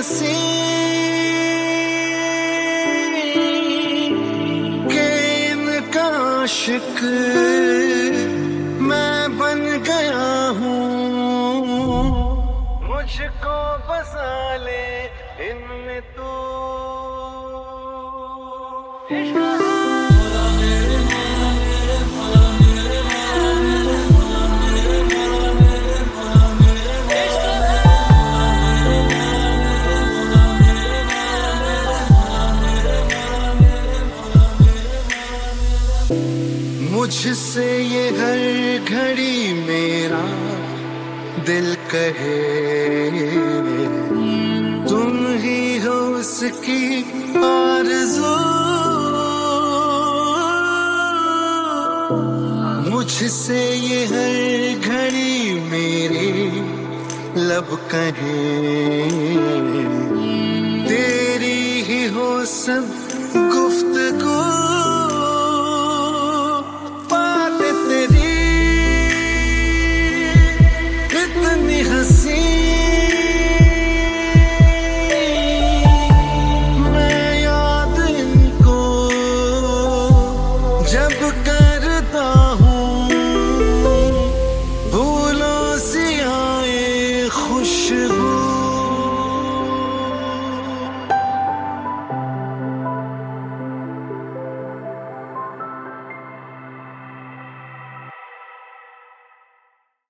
हंसी के इनका आशिक मैं बन गया हूँ। मुझको बसा ले इनमें तू। मुझसे ये हर घड़ी मेरा दिल कहे तुम ही हो उसकी आरज़ू। मुझसे ये हर घड़ी मेरे लब कहे तेरी ही हो सब